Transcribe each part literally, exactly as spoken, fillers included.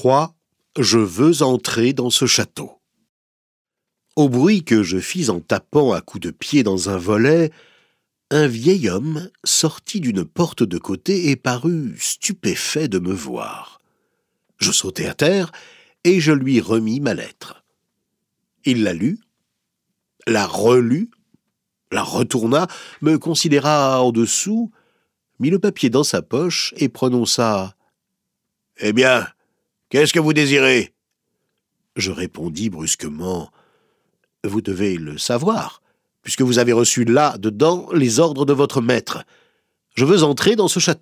trois. Je veux entrer dans ce château. Au bruit que je fis en tapant à coups de pied dans un volet, un vieil homme sortit d'une porte de côté et parut stupéfait de me voir. Je sautai à terre et je lui remis ma lettre. Il la lut, la relut, la retourna, me considéra en dessous, mit le papier dans sa poche et prononça « Eh bien, qu'est-ce que vous désirez ?» Je répondis brusquement « Vous devez le savoir, puisque vous avez reçu là-dedans les ordres de votre maître. Je veux entrer dans ce château. »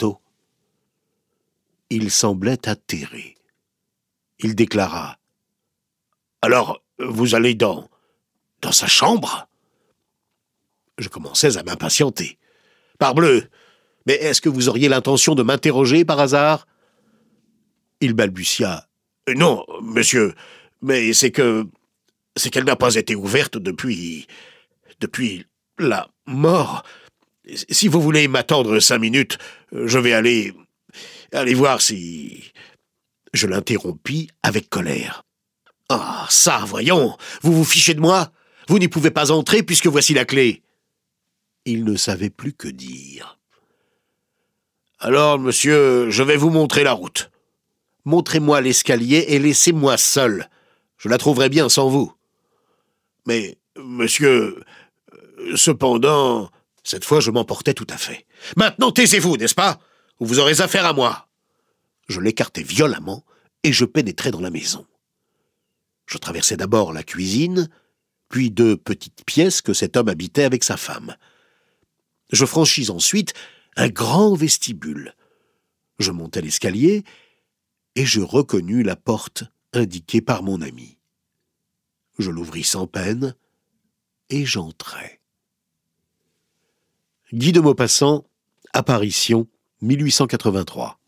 Il semblait atterré. Il déclara « Alors, vous allez dans... dans sa chambre ?» Je commençais à m'impatienter. « Parbleu! Mais est-ce que vous auriez l'intention de m'interroger par hasard ?» Il balbutia. « Non, monsieur, mais c'est que... c'est qu'elle n'a pas été ouverte depuis... depuis la mort. Si vous voulez m'attendre cinq minutes, je vais aller... aller voir si... » Je l'interrompis avec colère. « Ah, ça, voyons, vous vous fichez de moi? Vous n'y pouvez pas entrer puisque voici la clé. » Il ne savait plus que dire. « Alors, monsieur, je vais vous montrer la route. Montrez-moi l'escalier et laissez-moi seul. Je la trouverai bien sans vous. » Mais, monsieur, cependant, cette fois je m'emportais tout à fait. « Maintenant taisez-vous, n'est-ce pas? Ou vous aurez affaire à moi. » Je l'écartai violemment et je pénétrai dans la maison. Je traversai d'abord la cuisine, puis deux petites pièces que cet homme habitait avec sa femme. Je franchis ensuite un grand vestibule. Je montai l'escalier et je reconnus la porte indiquée par mon ami. Je l'ouvris sans peine et j'entrai. Guy de Maupassant, Apparition, mille huit cent quatre-vingt-trois.